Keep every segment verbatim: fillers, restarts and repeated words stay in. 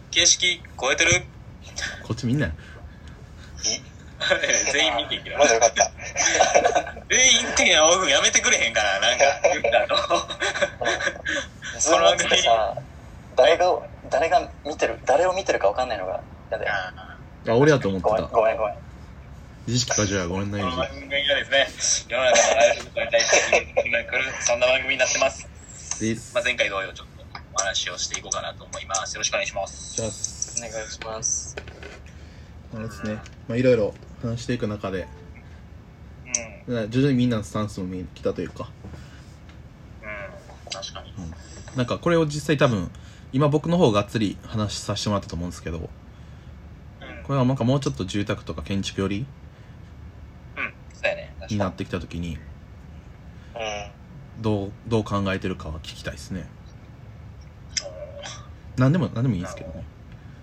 形式超えてるこっちみんな全員見ていきなまだよかった全員って青君やめてくれへんかななんか言った後ズームってさ誰が誰が見てる誰を見てるか分かんないのが嫌だよ。 あ俺やと思ってごめんた。 ごめんごめん。 自意識過剰やごめんなこのユー番組がですね世の中のあらゆることに対して来るそんな番組になってます。 ジまあ、前回同様ちょっとお話をしていこうかなと思います。よろしくお願いします。 じゃあお願いします。 あれですね、まあいろいろ話していく中で、 うんうん徐々にみんなのスタンスも見えてきたというか、 確かに、 うん、なんかこれを実際多分今僕の方がっつり話させてもらったと思うんですけど、 うん、 これはなんかもうちょっと住宅とか建築寄りうんそうやねになってきた時にうんどうどう考えてるかは聞きたいですね。何でも何でもいいですけどね。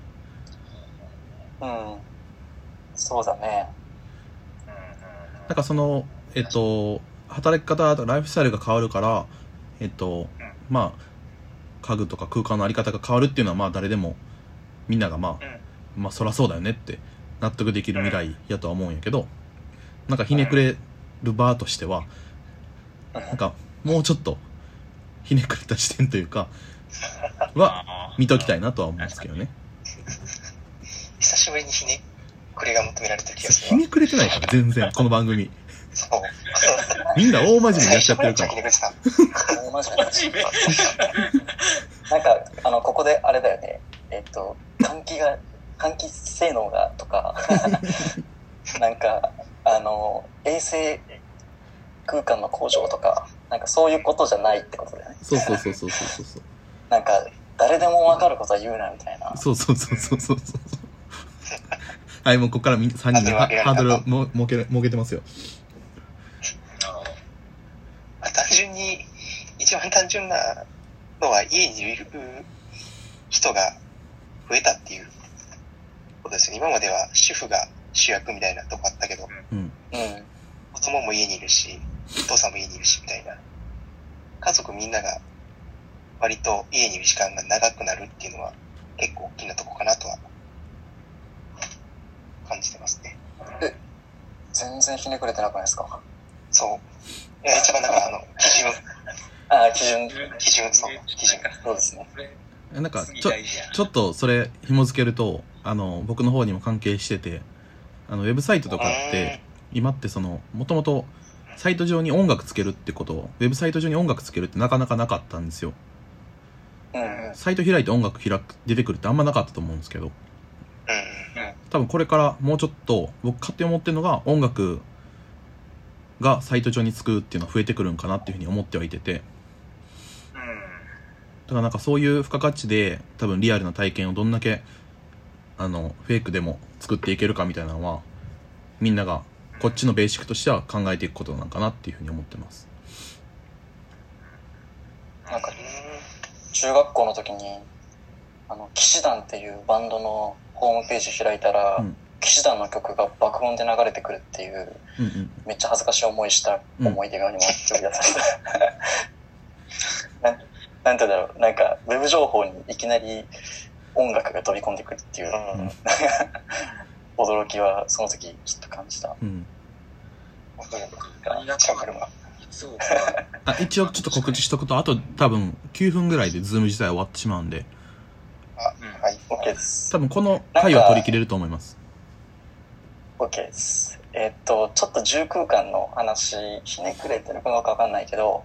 うんそうだね。 なんかそのえっと働き方とかライフスタイルが変わるからえっとまあ家具とか空間の在り方が変わるっていうのはまあ誰でもみんながまあ、 うん、 まあそらそうだよねって納得できる未来やとは思うんやけど、なんかひねくれる場としてはなんかもうちょっとひねくれた視点というかは見ときたいなとは思うんですけどね。 久しぶりにひねくれが求められてる気がするひねくれてないから全然この番組そうみんな大真面目にやっちゃってるから最初からひねくれてたマジで真面目なんかあのここであれだよね。えっと換気が換気性能がとかなんかあの衛生空間の向上とかなんかそういうことじゃないってことだよね。 そうそうそうそうそうそうなんか誰でも分かることは言うなみたいな。 そうそうそうそうそうそうはいもうここからみんなさんにんでハードルをも設け設けてますよ。 まあ単純に一番単純なのは家にいる人が増えたっていうことですね。今までは主婦が主役みたいなとこあったけど、 うんうん子供も家にいるしお父さんも家にいるしみたいな、家族みんなが割と家にいる時間が長くなるっていうのは結構大きなとこかなとは感じてますね。 全然ひねくれてなくないですか。 そういや一番だからあの基準ああ基準基準そう基準そうですね。 なんかちょちょっとそれ紐付けるとあの僕の方にも関係してて、あのウェブサイトとかって今ってそのもともとサイト上に音楽つけるってことをウェブサイト上に音楽つけるってなかなかなかったんですよ。 うんうんサイト開いて音楽開く出てくるってあんまなかったと思うんですけど、 うん多分これからもうちょっと僕勝手に思ってるのが音楽がサイト上につくっていうのは増えてくるんかなっていうふうに思ってはいてて、だからなんかそういう付加価値で多分リアルな体験をどんだけあのフェイクでも作っていけるかみたいなのはみんながこっちのベーシックとしては考えていくことなんかなっていうふうに思ってます。 なんか中学校の時にあの騎士団っていうバンドのホームページ開いたら、うん、騎士団の曲が爆音で流れてくるっていう、うんうん、めっちゃ恥ずかしい思いした思い出が今呼び出された、うん、な, なんて言うんだろう、なんかウェブ情報にいきなり音楽が飛び込んでくるっていう、うん、驚きはその時ちょっと感じた、うん、 何がかかるわそうあ一応ちょっと告知しとくとあと多分きゅうふんぐらいでズーム自体終わってしまうんで、 あ、はい、OK です。 多分この回は取り切れると思います。 OK です。えー、っとちょっと住空間の話ひねくれてるかどうかわかんないけど、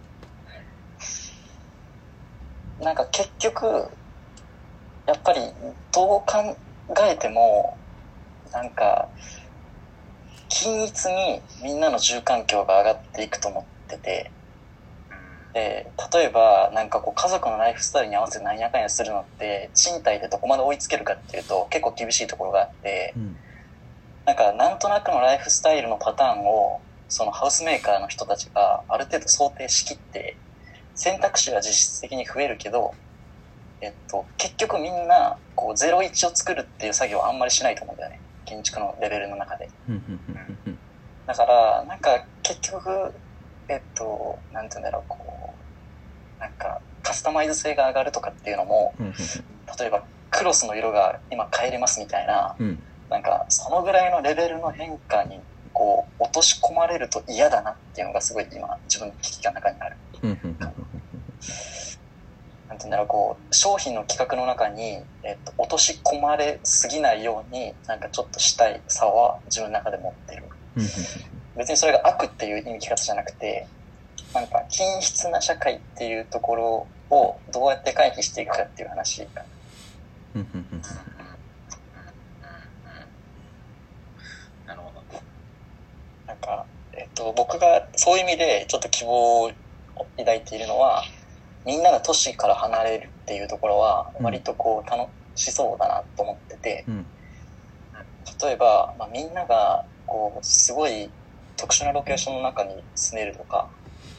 なんか結局やっぱりどう考えてもなんか均一にみんなの住環境が上がっていくと思ってて、で例えばなんかこう家族のライフスタイルに合わせて何やかんやするのって賃貸でどこまで追いつけるかっていうと結構厳しいところがあって、うん、なんかなんとなくのライフスタイルのパターンをそのハウスメーカーの人たちがある程度想定しきって選択肢は実質的に増えるけど、えっと、結局みんなこうゼロイチを作るっていう作業はあんまりしないと思うんだよね、建築のレベルの中で。だからなんか結局えっとなんていうんだろう、こうなんかカスタマイズ性が上がるとかっていうのも例えば比クロスの色が今変えれますみたいな、 うん、 なんかそのぐらいのレベルの変化にこう落とし込まれると嫌だなっていうのがすごい今自分の危機感の中にある。なんていうんだろう、こう商品の企画の中に、えっと、落とし込まれすぎないようになんかちょっとしたい差は自分の中で持ってる。別にそれが悪っていう意味方じゃなくて、なんか均質な社会っていうところをどうやって回避していくかっていう話かな。 なるほど。 なんか、えっと、僕がそういう意味でちょっと希望を抱いているのは、みんなが都市から離れるっていうところは割とこう楽しそうだなと思ってて、うん、例えば、まあ、みんながこうすごい特殊なロケーションの中に住めるとか、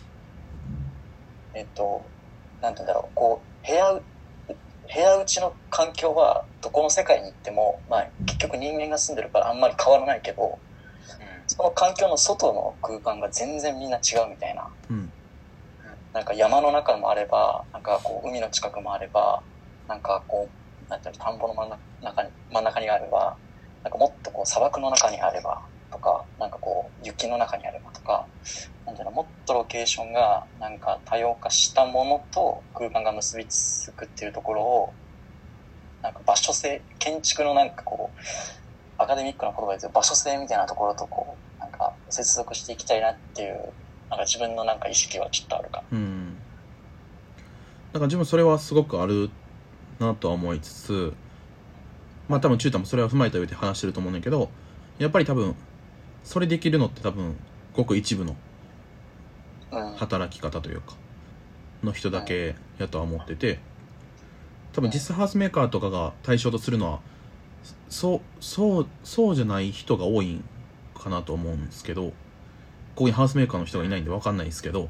えっと、なんて言うんだろう、こう部屋部屋内の環境はどこの世界に行っても、まあ、結局人間が住んでるからあんまり変わらないけど、うん、その環境の外の空間が全然みんな違うみたいな。うん、なんか山の中もあれば、なんかこう海の近くもあれば、なんかこう、なんていうの、田んぼの真ん中に、真ん中にあれば、なんかもっとこう砂漠の中にあればとか、なんかこう雪の中にあればとか、なんていうの、もっとロケーションがなんか多様化したものと空間が結びつくっていうところを、なんか場所性、建築のなんかこう、アカデミックな言葉で言うと場所性みたいなところとこう、なんか接続していきたいなっていう、なんか自分のなんか意識はちょっとあるか。うん。 だから自分それはすごくあるなとは思いつつ、まあ多分中太もそれは踏まえた上で話してると思うんだけど、やっぱり多分それできるのって多分ごく一部の働き方というかの人だけやとは思ってて、多分実際ハウスメーカーとかが対象とするのはそうそうそうじゃない人が多いんかなと思うんですけど、ここにハウスメーカーの人がいないんで分かんないですけど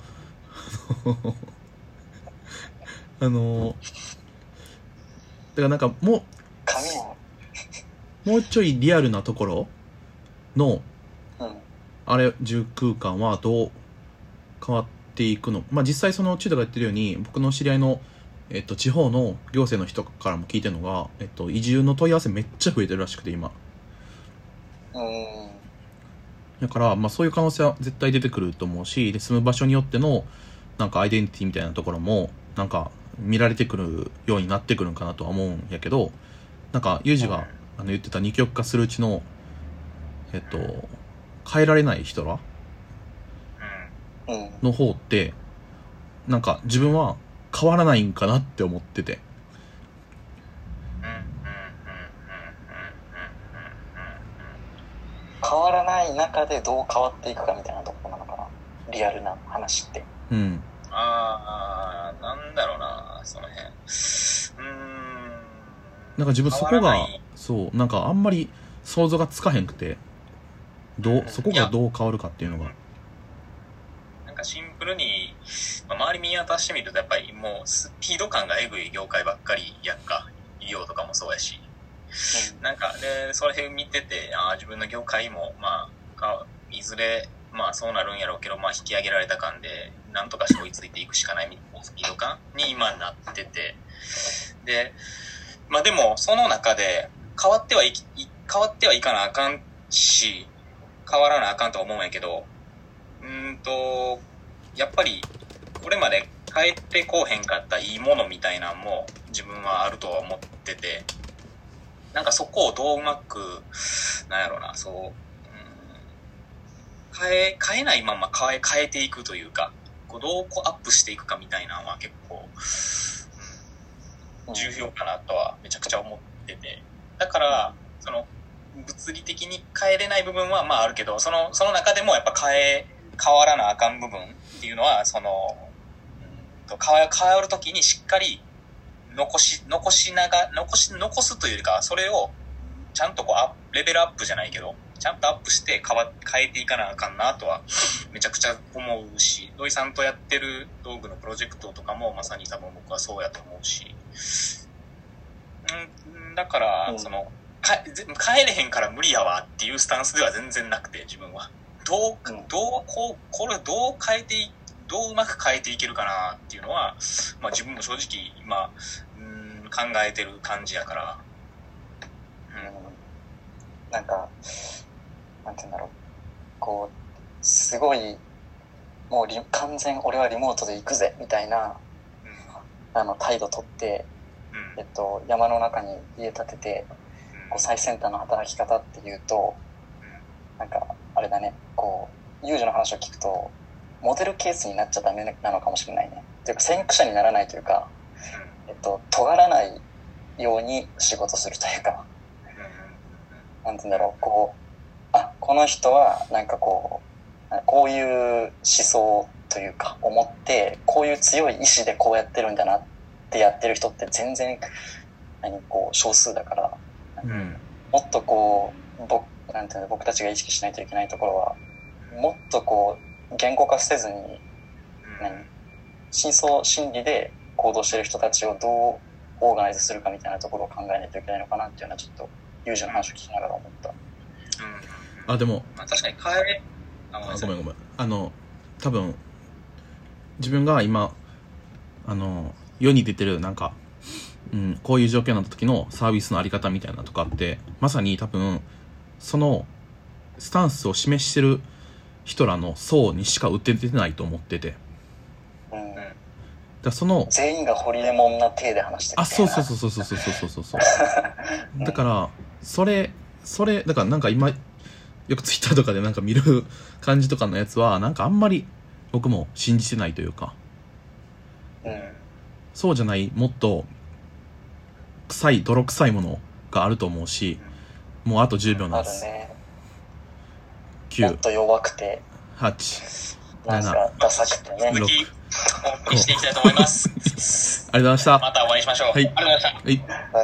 あのだからなんかもうもうちょいリアルなところの、うん、あれ住空間はどう変わっていくの、まあ実際その中途が言ってるように僕の知り合いの、えっと、地方の行政の人からも聞いてるのが、えっと、移住の問い合わせめっちゃ増えてるらしくて今、うん、だから、まあ、そういう可能性は絶対出てくると思うし、で住む場所によってのなんかアイデンティティみたいなところもなんか見られてくるようになってくるんかなとは思うんやけど、なんかユージが、うん、あの言ってた二極化するうちのえっと変えられない人らの方ってなんか自分は変わらないんかなって思ってて、 変わらない中でどう変わっていくかみたいなところなのかな、リアルな話って。 うん。ああ、なんだろうな、その辺。うーん。 なんか自分そこがそうなんかあんまり想像がつかへんくて、どうそこがどう変わるかっていうのが。 なんかシンプルに、まあ、周り見渡してみるとやっぱりもうスピード感がエグい業界ばっかりやんか。医療とかもそうやし。なんかでそれ見てて、あ自分の業界もまあかいずれまあそうなるんやろうけど、まあ引き上げられた感でなんとかして追いついていくしかないみたいなスピード感に今なってて、でまあでもその中で変わってはいき変わってはいかなあかんし、変わらなあかんと思うんやけど、うーんとやっぱりこれまで変えてこうへんかったいいものみたいなのも自分はあるとは思ってて。なんかそこをどううまく、なんやろうな、そう、うん、変え、変えないまま変え、変えていくというか、こうどうこうアップしていくかみたいなのは結構、うん、重要かなとはめちゃくちゃ思ってて。だから、その、物理的に変えれない部分はまああるけど、その、その中でもやっぱ変え、変わらなあかん部分っていうのは、その、うん、変わ、変わるときにしっかり、残し、残しなが、残し、残すというよりか、それを、ちゃんとこう、アレベルアップじゃないけど、ちゃんとアップして変わ、変えていかなあかんなとは、めちゃくちゃ思うし、土井さんとやってる道具のプロジェクトとかも、まさに多分僕はそうやと思うし、んだから、うん、その、変えれへんから無理やわっていうスタンスでは全然なくて、自分は。どう、どう、こう、これどう変えていどううまく変えていけるかなっていうのは、まあ自分も正直今、うーん考えてる感じやから、 うん、なんかなんて言うんだろう、こうすごいもうリ完全俺はリモートで行くぜみたいな、うん、あの態度取って、うん、えっと、山の中に家建てて、うん、こう最先端の働き方っていうと、うん、なんかあれだね、こうユージの話を聞くとモデルケースになっちゃダメなのかもしれないね。というか先駆者にならないというか、えっと、尖らないように仕事するというか、なんて言うんだろう、こう、あ、この人はなんかこう、こういう思想というか思って、こういう強い意志でこうやってるんだなってやってる人って全然、何、こう、少数だから、うん、もっとこう、僕、なんていうの、僕たちが意識しないといけないところは、もっとこう、言語化せずに、何、深層心理で行動してる人たちをどうオーガナイズするかみたいなところを考えないといけないのかなっていうのはちょっとユージの話を聞きながら思った。うん、 あでも、 まあ、確かに帰れあごめんごめんあの多分自分が今あの世に出てるなんか、うん、こういう状況になった時のサービスのあり方みたいなとかってまさに多分そのスタンスを示してる人らの層にしか打って出てないと思ってて、うん、だその全員がホリエモンな体で話してるみたいな。 あ、そうそうそうそうそうそうそうそうだからそれそれだからなんか今よくツイッターとかでなんか見る感じとかのやつはなんかあんまり僕も信じてないというか、うん、そうじゃないもっと臭い泥臭いものがあると思うし、もうあとじゅうびょうなんです。あるね。 きゅうもっと弱くてはちなんかダサくてね。 続きお送りしていきたいと思います。 ありがとうございました。 またお会いしましょう。 はい。 ありがとうございました。 はい。